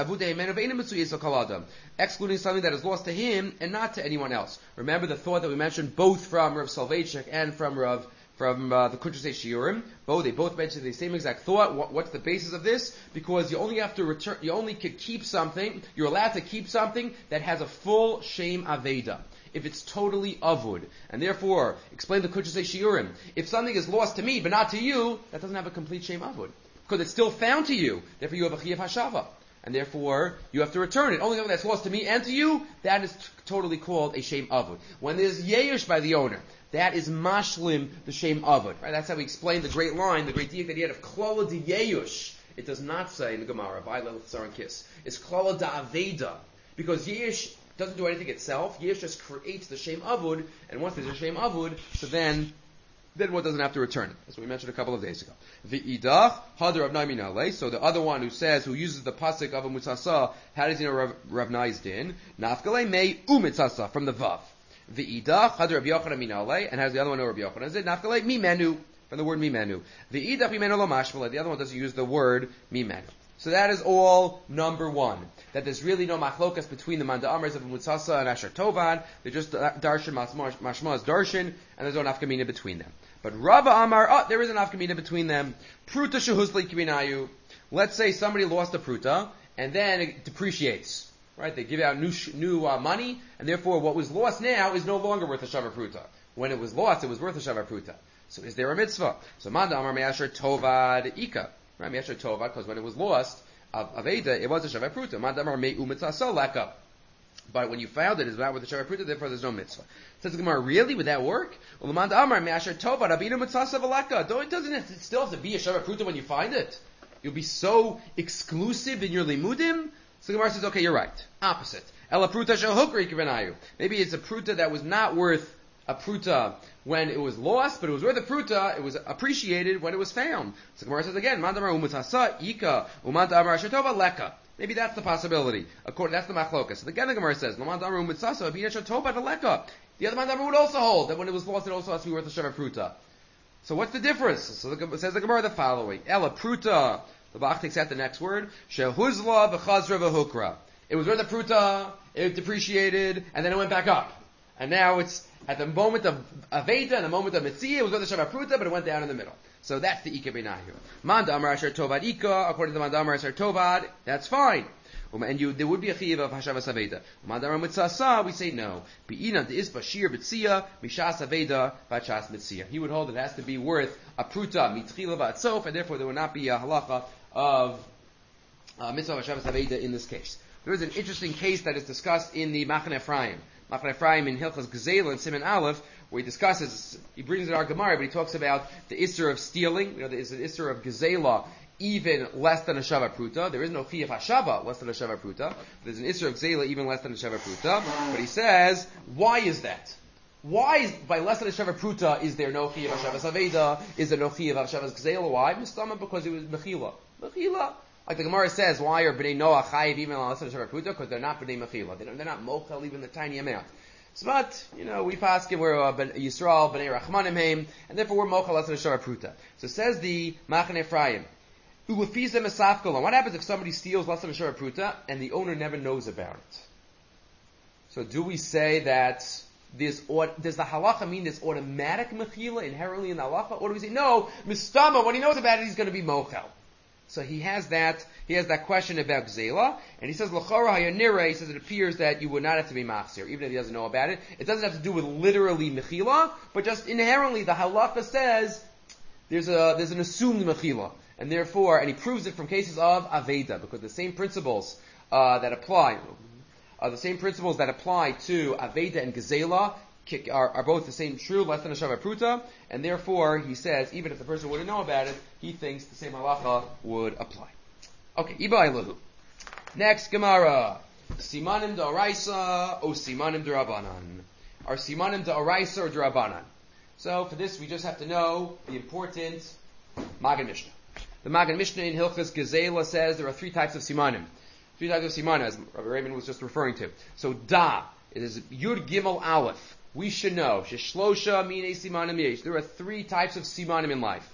something that is lost to him and not to anyone else. Remember the thought that we mentioned both from Rav Soloveitchik and from the Kuntrasei Shiurim. They both mentioned the same exact thought. What's the basis of this? Because you only have to return. You only could keep something. You're allowed to keep something that has a full shame aveda. If it's totally avud, and therefore, explain the Kuntrasei Shiurim. If something is lost to me but not to you, that doesn't have a complete shame avud. Because it's still found to you. Therefore you have a chiyuv hashava. And therefore you have to return it. Only something that's lost to me and to you, that is totally called a shame avud. When there's yeyush by the owner, that is mashlim, the shame avud. Right? That's how we explain the great line, the great diak that he had of klala de yeyush. It does not say in the Gemara, Vayla Tzaran Kiss. It's klala da aveda. Because yeyush doesn't do anything itself. Yesh just creates the shame avud, and once there's a shame avud, so then one doesn't have to return it. That's what we mentioned a couple of days ago. V'idach hadar Rav Nai minalei. So the other one who uses the pasuk of a mutzasa, how does he know Rav Nai's din? Nafkalei mei umitzasa from the vav. V'idach hadar Rav Yochanan minalei, and how does the other one know Rav Yochanan? Nafkalei mimenu from the word mimenu. V'idach mimenu lo mashmalei. The other one doesn't use the word mimenu. So that is all number one. That there's really no machlokas between the Manda Amars of Mutzasa and Asher Tovan. They're just Darshan, Mashmaz Darshan, and there's no nafkamina between them. But Rava Amar, there is a nafkamina between them. Pruta shehuzli kibinayu. Let's say somebody lost a pruta, and then it depreciates. Right? They give out new money, and therefore what was lost now is no longer worth a shavar pruta. When it was lost, it was worth a shavar pruta. So is there a mitzvah? So Manda Amar me'asher tovad ika. Right, Me'asher Tova, because when it was lost, Aveda, it was a Shavar Pruta. Mandamar Me'u Mitzasa Leka. But when you found it, it's not with the Shavar Pruta, therefore there's no mitzvah. Says the Gemara, really? Would that work? Well, Mandamar Me'asher Tova, Rabinu Mitzasa Veleka. Doesn't it still have to be a Shavar Pruta when you find it? You'll be so exclusive in your limudim? So the Gemara says, okay, you're right. Opposite. Ela Pruta Shel Hukri Kivenayu. Maybe it's a Pruta that was not worth a pruta when it was lost, but it was worth a pruta, it was appreciated when it was found. So Gemara says again, Mandamar u'mitzasa ika, u'mandamar asher tova leka. Maybe that's the possibility. That's the machlokas. So the Gemara says, "Laman Damru Mitzasa Bina Shatova Daleka." The other man would also hold that when it was lost, it also has to be worth a Sheva Pruta. So what's the difference? So says the Gemara the following: Ela Pruta. The Bach takes out the next word. Shehuzla v'chazra v'hukra. It was worth a Pruta. It depreciated, and then it went back up. And now it's at the moment of Aveda and the moment of Mitzia, it was worth a Sheva Pruta, but it went down in the middle. So that's the Ika Benahu. Manda Amar Asher Tovad Ika, according to the Manda Amar Asher Tovad, that's fine. And there would be a Chiyav of Hashavas Aveda. Manda Amar Mitzasa, we say no. Be'inan De'is Bashir B'tzia, Mishas Aveda, Bachas Mitzia. He would hold it has to be worth a Pruta, Mitchila V'atzof, and therefore there would not be a halacha of Mitzvah of Hashavas Aveda in this case. There is an interesting case that is discussed in the Machane Ephraim. Machane Ephraim in Hilchas Gezela and Siman Aleph, where he brings it our Gemara, but he talks about the Isser of stealing. There is an Isser of Gezela, even less than a Shava Pruta. There is no Chiyuv Hashava less than a Shava Pruta. There's an Isser of Gezela, even less than a Shava Pruta. But he says, why is that? Why is, by less than a Shava Pruta, is there no Chiyuv Hashavas Aveda? Is there no Chiyuv Hashavas Gezela? Why? Mistama, because it was Mechila. Mechila. Like the Gemara says, why are Bnei Noah chayiv even less than a Shava Pruta? Because they're not Bnei Mechila. They're not mochel even the tiny amount. So, but, we paskin, we're Yisrael, Bnei Rachmanim Heim, and therefore we're mochel less than a Shava Pruta. So says the Machane Ephraim, Ulefizem esafkolon. What happens if somebody steals less than a Shava Pruta and the owner never knows about it? So do we say that does the halacha mean there's automatic mechila inherently in the halacha? Or do we say, no, mistama, when he knows about it, he's going to be mochel? So he has that question about Gzela, and he says, L'chora hayanira, he says it appears that you would not have to be machzir, even if he doesn't know about it. It doesn't have to do with literally mechila, but just inherently the halacha says there's an assumed mechila. And therefore, and he proves it from cases of Aveda, because the same principles that apply to Aveda and Gezela are both the same true, less than a Shava Pruta, and therefore he says, even if the person wouldn't know about it, he thinks the same halacha would apply. Okay, Iba Elahu. Next Gemara. Simanim da'araisa o simanim da'rabanan. Are simanim da'araisa or da'rabanan? So for this we just have to know the important Magen Mishnah. The Magen Mishnah in Hilchas Gezela says there are three types of simanim. Three types of simanim, as Rabbi Raymond was just referring to. So da, it is Yud Gimel Aleph. We should know. Sheshlosha mine simanim yesh. There are three types of simanim in life.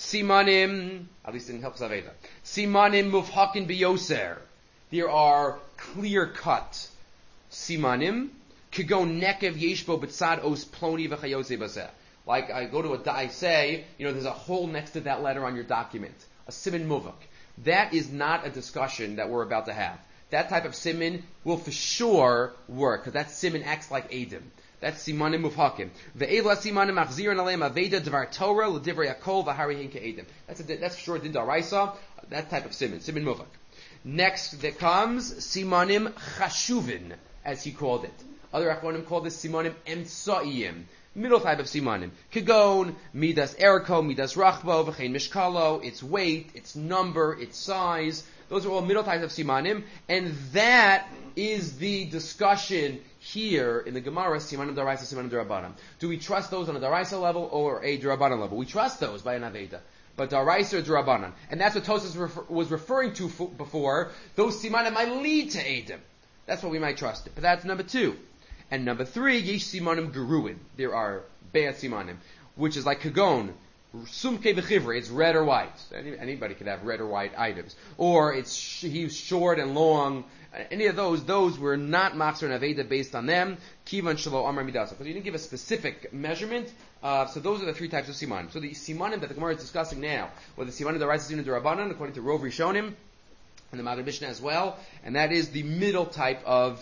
Simanim, at least in Hilchos Aveda. Simanim muvhakin biyoser. There are clear-cut simanim. Kigon nekev yeshbo b'tzad os ploni v'chayose bazeh. Like I go to I say, there's a hole next to that letter on your document. A siman muvak. That is not a discussion that we're about to have. That type of siman will for sure work, because that siman acts like Adam. That's simanim mufhakim. Ve'ela simanim machzirin aleim aveda dvar Torah l'divrei akol v'hari hinka Adam. That's for sure din daraisa. That type of siman mufhak. Next, there comes simanim chashuvin, as he called it. Other achronim call this simanim emtsa'iyim. Middle type of simanim. Kigon, midas eriko, midas rachbo, v'chein mishkalo, its weight, its number, its size. Those are all middle types of simanim, and that is the discussion here in the Gemara, simanim daraisa, simanim darabanan. Do we trust those on a daraisa level or a darabanan level? We trust those by an aveda. But daraisa or darabanan. And that's what Tosas was referring to before. Those simanim might lead to Adam. That's what we might trust it. But that's number two. And number three, yesh simanim geruin. There are bad simanim, which is like kagon, sumke v'chivri. It's red or white. Anybody could have red or white items. Or he's short and long. Any of those were not machzor and aveda based on them. Kivan shelo amar midasa. Because he didn't give a specific measurement. So those are the three types of simanim. So the simanim that the Gemara is discussing now, or the simanim daraisa simanim darabanan, according to Rov Rishonim and the Magen Mishnah as well, and that is the middle type of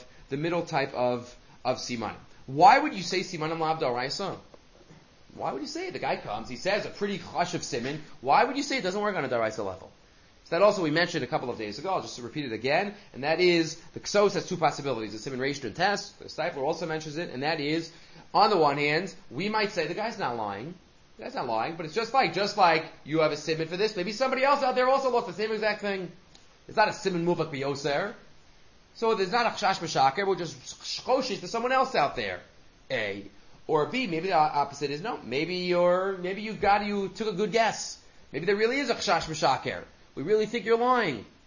simanim. Why would you say simanim lav daraisa? Why would you say it? The guy comes, he says a pretty chush of siman. Why would you say it doesn't work on a daraisa level? So that also we mentioned a couple of days ago. I'll just repeat it again. And that is, the Ksos has two possibilities. The siman reish and test. The Stipler also mentions it. And that is, on the one hand, we might say the guy's not lying. The guy's not lying. But it's just like you have a siman for this. Maybe somebody else out there also lost the same exact thing. It's not a siman muvak b'yoser. So there's not a chash b'shaker. We're just shchoshish to someone else out there. A. Or B, maybe the opposite is no. Maybe you took a good guess. Maybe there really is a chash b'shaker. We really think you're lying.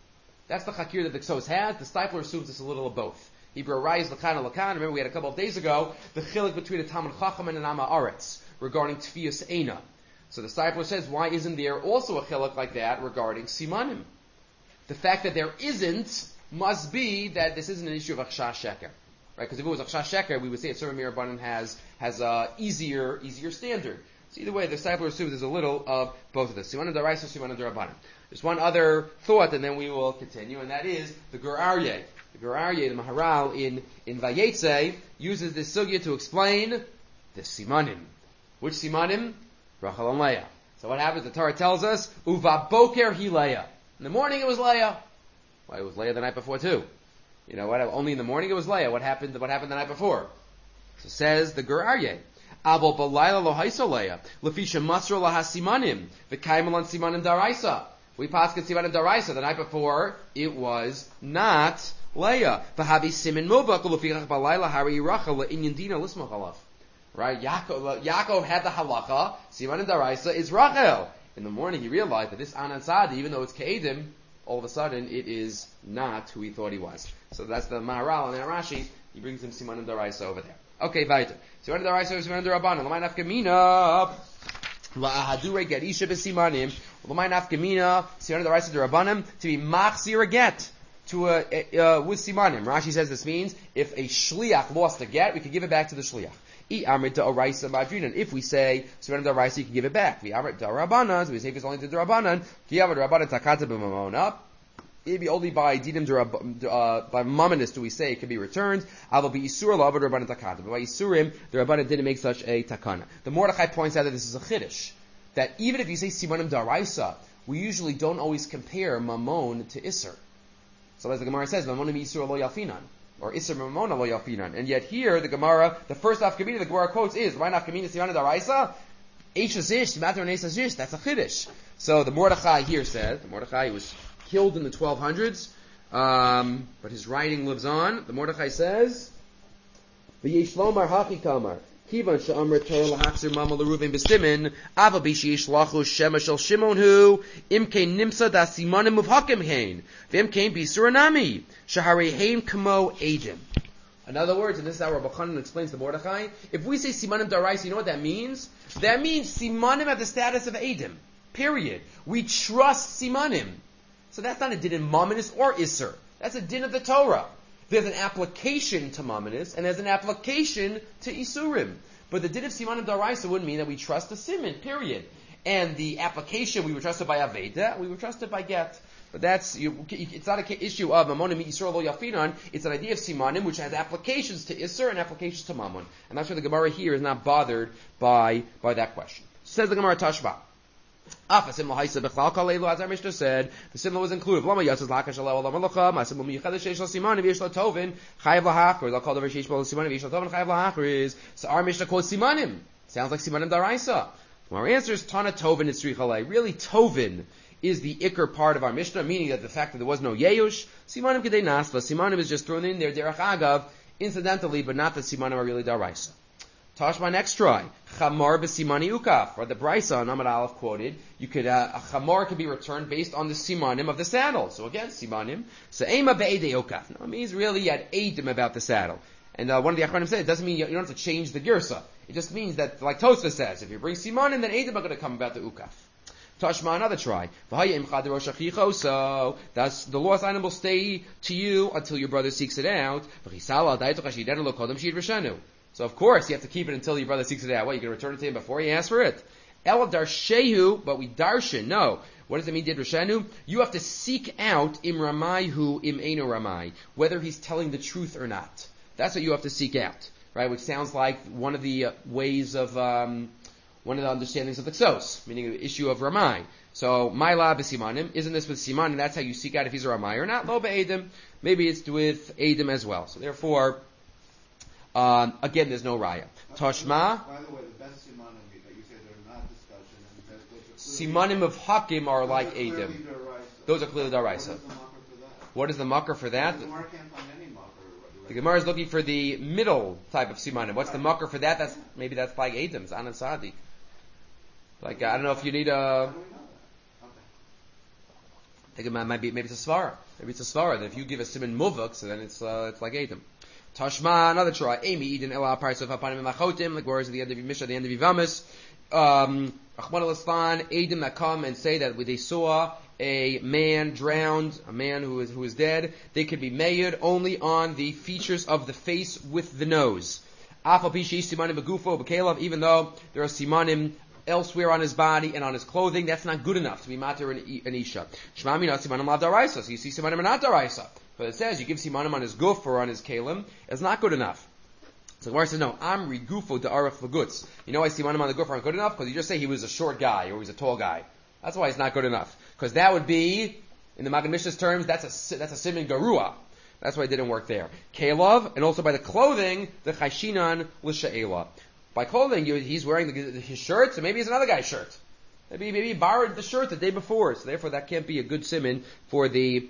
That's the chakir that the Ksos has. The Stipler assumes it's a little of both. Hebrew Rais, Lakan, and Lakan. Remember we had a couple of days ago the chilik between a Talmud Chacham and an Amma Aretz regarding Tfiyas Eina. So the Stipler says, why isn't there also a chilik like that regarding Simanim? The fact that there isn't must be that this isn't an issue of Akshash Sheker. Right? Because if it was Akshash Sheker, we would say a certain Mirabanan has a easier standard. So either way, the Stipler assumes there's a little of both of this. Simanim Daraisa, Simanim Darabanan. There's one other thought, and then we will continue, and that is the Gur Aryeh. The Gur Aryeh, the Maharal in Vayetze, uses this sugya to explain the Simanim. Which Simanim? Rachel and Leah. So what happens? The Torah tells us, Uva Boker hi Leah. In the morning it was Leah. Well, it was Leah the night before too. You know what? Only in the morning it was Leah. What happened the night before? So says the Gur Aryeh. Abel balayla lo haiso Leah. Lefisha masra laha simanim. V'kaimalan simanim daraisa. We passed simanim daraisa. The night before it was not Leah. V'havi simin mubak lefichach balayla hari Rachel le'inyan dina lismach alav. Right? Yaakov had the halacha. Simanim daraisa is Rachel. In the morning he realized that this Anan Sadi, even though it's Ke'edim, all of a sudden it is not who he thought he was. So that's the Maharal and Rashi. He brings him Simanim daraisa over there. Okay, weiter. Simanim daraisa is Simanim darabanan. L'may nafkamina la'ahadure gerisha b'simanim. L'may nafkamina Simanim daraisa darabanan to be machzir a get to with simanim. Rashi says this means if a shliach lost a get, we could give it back to the shliach. If we say Simanim daraisa, you can give it back. We say if it's only the darabanan, it'd be only by dinim by mamanis do we say it can be returned. But by isurim, the rabbanan didn't make such a takana. The Mordechai points out that this is a chiddush, that even if you say simanim daraisa, we usually don't always compare mamon to iser. So as the Gemara says, mamon isur lo yalfinan, or iser mamon lo yalfinan. And yet here, the Gemara, the first afkamina the Gemara quotes is, why nafkamina simanim daraisa? Eish matter and eish that's a chiddush. So the Mordechai here said, the Mordechai was killed in the 1200s, but his writing lives on. The Mordechai says, "V'yesh lomar haki kamar kivan she'amr Torah lahachzir mama l'Ruven b'simin ava b'sheish lachu shema shel Shimon hu imkein nimsa da simanim muvhakim hein v'imkein b'suranami shaharei hein kamo edim." In other words, and this is how Rabbi Chanan explains the Mordechai, if we say simanim daraisa, you know what that means? That means simanim have the status of edim. Period. We trust simanim. So that's not a din in Mamanis or Isser. That's a din of the Torah. There's an application to Mamanis, and there's an application to Isurim. But the din of Simanim Daraisa wouldn't mean that we trust the Siman, period. And the application, we were trusted by Aveda, we were trusted by Get. But it's not an issue of Mamonim Yisrael lo Yafinan, it's an idea of Simanim, which has applications to Isser and applications to Mamon. And that's why the Gemara here is not bothered by that question. Says the Gemara Tashba. As our Mishnah said, the simla was included. I'll is so our Mishnah quotes simanim. Sounds like simanim daraisa. Our answer is Tana Tovin Itzrichalei. Really, Tovin is the ikr part of our Mishnah, meaning that the fact that there was no Yeush, simanim kedei nasva. Simanim is just thrown in there, derech agav, incidentally, but not that simanim are really daraisa. Tashma next try. Chamar b'simani ukaf. Or the Brisa on Amud Aleph quoted, you could, a chamar can be returned based on the simanim of the saddle. So again, simanim. So ema be'edei ukaf. No, it means really you had edim about the saddle. And one of the Achronim said, it doesn't mean you don't have to change the girsa. It just means that, like Tosfos says, if you bring simanim, then edim are going to come about the ukaf. Tashma another try. So that's the lost item will stay to you until your brother seeks it out. So of course you have to keep it until your brother seeks it out. What, you can return it to him before he asks for it? El darshehu, but we darshan. No. What does it mean, did rashanu? You have to seek out im ramayhu im eino ramai, whether he's telling the truth or not. That's what you have to seek out, right? Which sounds like one of the ways of one of the understandings of the Ksos, meaning the issue of ramai. So my lab is simanim. Isn't this with simanim? That's how you seek out if he's a ramai or not. Lo be'edim. Maybe it's with edim as well. So therefore. Again, there's no raya. Toshma. By the way, the best simanim that you say they're not discussion, and simanim of hakim are like edim. Those are clearly daraisa. What is the makar for that? The Gemara can't find any makar. The Gemara is looking for the middle type of simanim. What's the makar for that? That's like edims, anan sadi. Like I don't know if you need a. think it maybe it's a svara. Maybe it's a svara that if you give a siman muvak, so then it's like Edom. Tashma, another try. Amy Eden Ela Parts of Hapanim Machotim, like whereas at the end of Mishnah, the end of Yivamis, Achman al-Aslan, Edom that come and say that they saw a man drowned, a man who is dead, they could be made only on the features of the face with the nose. Even though there are simanim elsewhere on his body and on his clothing, that's not good enough to be mater an isha. Shmami not simanim lav daraisa. So you see simanim and not daraisa. But it says you give simanim on his guf or on his kalim, it's not good enough. So the Gemara says no. Amri gufo da'arach v'gutz. You know why simanim on the guf aren't good enough? Because you just say he was a short guy or he's a tall guy. That's why it's not good enough. Because that would be, in the Maggid Mishnah's terms, that's a siman garua. That's why it didn't work there. Kelav, and also by the clothing, the chayshinan l'sha'ela. By clothing, he's wearing his shirt, so maybe it's another guy's shirt. Maybe he borrowed the shirt the day before, so therefore that can't be a good siman for the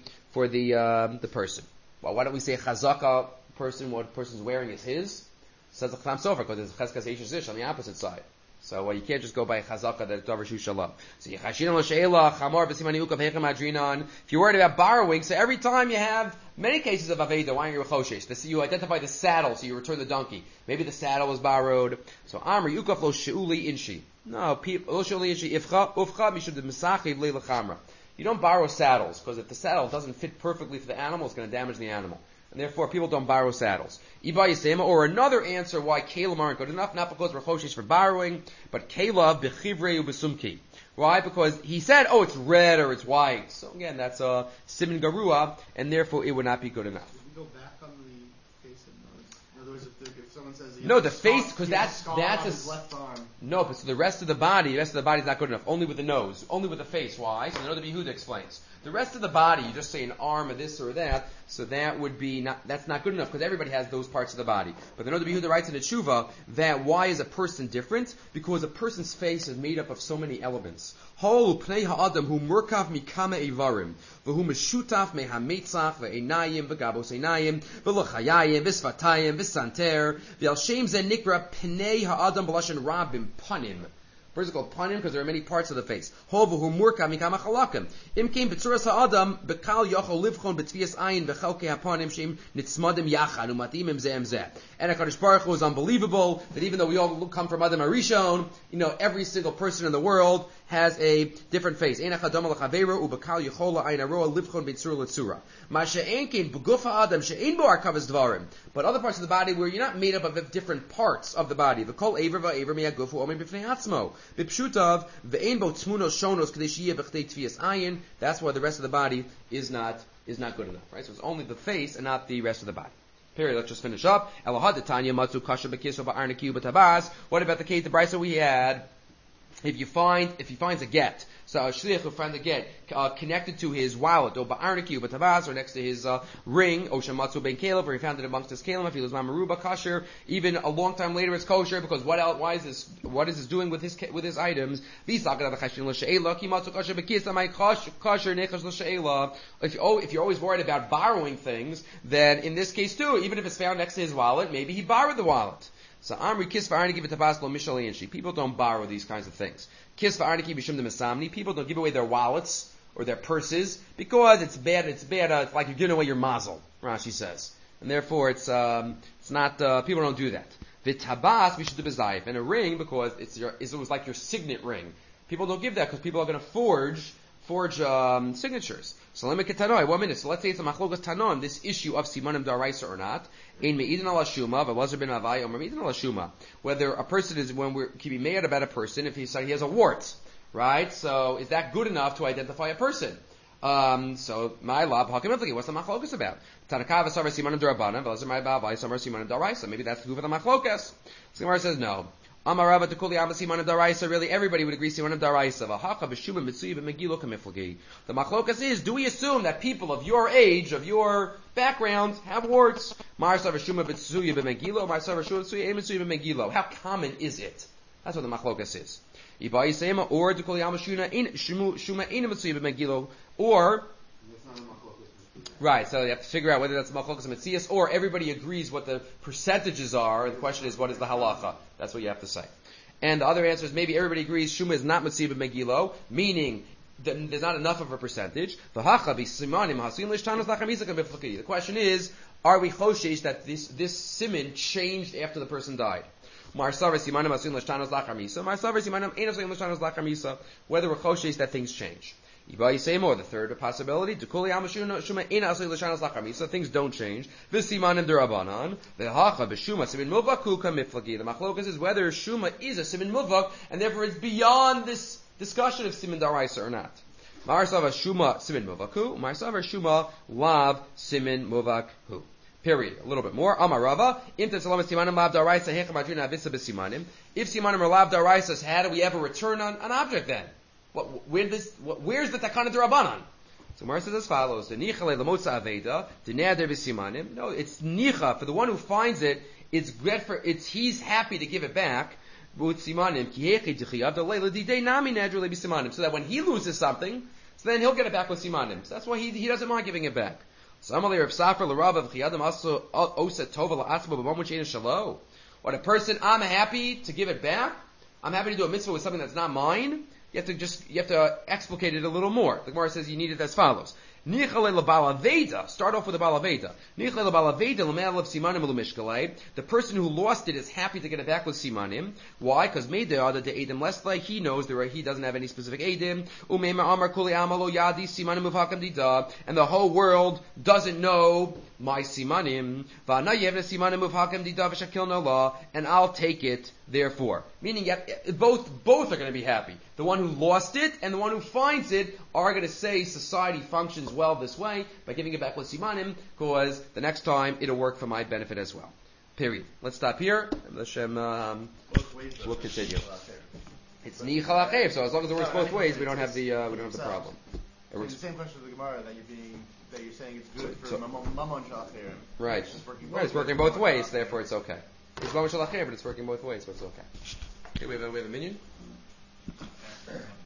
person. Well, why don't we say chazaka person, what the person's wearing is his? Says the Chlam Sofer, because it's cheskas eish zish on the opposite side. So you can't just go by chazaka that it's davar shu shalom. So chashinan l'sheila chamor b'simani ukav hechem adrinan. If you're worried about borrowing, so every time you have many cases of aveda, why are you choshesh? You identify the saddle, so you return the donkey. Maybe the saddle was borrowed. So amri ukav lo sheuli inshi. No, lo sheuli inshi ufcha mishum de mesachiv leilachamra. You don't borrow saddles because if the saddle doesn't fit perfectly for the animal, it's going to damage the animal. And therefore, people don't borrow saddles. Iba Yisema, or another answer why Kalim aren't good enough, not because we're choshesh for borrowing, but Kalav b'chivrei ubesumki. Why? Because he said, oh, it's red or it's white. So again, that's a siman garua, and therefore it would not be good enough. Can we go back on the face and nose? In other words, if someone says that No, the face, because that's on his left arm. No, but so the rest of the body is not good enough. Only with the nose, only with the face. Why? So the Yehuda explains. The rest of the body, you just say an arm or this or that, so that would be that's not good enough because everybody has those parts of the body. But the Yehuda writes in the Tshuva that why is a person different? Because a person's face is made up of so many elements. Hol pnei ha'adam hu murkav mikama evarim, v'hu meshutaf mehametzach ve'einayim v'gabos einayim v'lochayayim v'svatayim v'santer v'al shem ze nikra pnei ha'adam b'lashon rabim panim. First of all, panim because there are many parts of the face. Hovahu murka mikama chalakim. Im came betzuras ha'adam bekal yochol livchon betvias ayin v'chalkei hapanim sheim nitzmadim yachad umatimim ze'em zeh. And HaKadosh Baruch Hu is unbelievable that even though we all come from Adam HaRishon, every single person in the world has a different face. Ein echad dama l'chaveiro ubekal yochola ayin aroa livchon betzur l'tzura. Ma she'en kein beguf ha'adam she'en bo arkavas dvarim. But other parts of the body where you're not made up of different parts of the body. V'kol ever va'ever me'agufu omen b'fnei atzmo. B'pshutav ve'en bo tzmunos shonos k'dei shiyeh b'chtei tvias ayin. That's why the rest of the body is not good enough, right? So it's only the face and not the rest of the body. Period. Let's just finish up. Elahad Tanya matzu kasha b'kiso ba'arnakiu b'tabas. What about the case the brisa we had? If he finds a get, so a shliach who finds a get connected to his wallet, or ba'arnakiu b'tabas, or next to his ring, or shematzu ben kelev, or he found it amongst his kelim, if he was mamaruba kosher, even a long time later it's kosher, because what is this doing with his items? If you're always worried about borrowing things, then in this case too, even if it's found next to his wallet, maybe he borrowed the wallet. So Amri Kisva Arniki V'Tabas Lo Mishal Yanshi. People don't borrow these kinds of things. Kisva Arniki B'Shum De Mesamni. People don't give away their wallets or their purses because it's bad. It's like you're giving away your mazel. Rashi says, and therefore it's not. People don't do that. V'Tabas Mishal De Bezayif, and a ring because it was like your signet ring. People don't give that because people are going to forge signatures. So let me get Tanoi, 1 minute. So let's say it's a machlokas Tanon, this issue of simanim daraisa or not. In me'idin al hashuma, v'lazar ben avai, or me'idin al hashuma. Whether a person can be mad about a person if he has a wart, right? So is that good enough to identify a person? So my lab hakim what's the machlokas about? Tanakav v'savar simanim darabana, v'lazar my ba'avai, savar simanim daraisa. Maybe that's the proof of the machlokas. So Gemara says no. Amarava to kuli amasiman daraisa. Really, everybody would agree siman daraisa. V'hacha b'shuma mitzui b'megilo kamiflagi. The machlokas is: do we assume that people of your age, of your background, have warts? Marsav b'shuma mitzui b'megilo. Marsav b'shuma mitzui b'megilo. How common is it? That's what the machlokas is. Iba yisema or to kuli amashuna in shuma in mitzui b'megilo or. Right, so you have to figure out whether that's machlokas metzias or everybody agrees what the percentages are. And the question is, what is the halacha? That's what you have to say. And the other answer is maybe everybody agrees Shuma is not Metziah Megillo, meaning then there's not enough of a percentage. The question is, are we choshesh that this siman changed after the person died? Whether we're choshesh that things change. You say more. The third possibility, things don't change. The machlokes is whether shuma is a siman muvak, and therefore it's beyond this discussion of siman daraisa or not. Ma'arsava shuma siman muvaku, ma'arsava shuma lav siman muvaku. Period. A little bit more. Amarava. If simanim are lav daraisa, how do we ever return on an object then? Where's the takana d'Rabbanan? So Mar says as follows: the nicha le'lamotza aveda, the neder b'simanim. No, it's nicha for the one who finds it. It's great for he's happy to give it back. So that when he loses something, so then he'll get it back with simanim. So that's why he doesn't mind giving it back. What a person, I'm happy to give it back. I'm happy to do a mitzvah with something that's not mine. You have to explicate it a little more. The Gemara says you need it as follows. Start off with the balaveda. The person who lost it is happy to get it back with simanim. Why? Because the edim, less like he knows he doesn't have any specific edim. And the whole world doesn't know my simanim. And I'll take it therefore. Meaning both are going to be happy. The one who lost it and the one who finds it are going to say society functions well this way by giving it back with simanim, because the next time it'll work for my benefit as well. Period. Let's stop here. We'll continue. It's nichal achev, so as long as it works both ways, we don't have the problem. So it's the same question of the Gemara that you're saying it's good for mamon shalacher. Right. It's working both ways, therefore it's okay. It's mamon shalacher, but it's working both ways, so it's okay. Okay, we have a minion.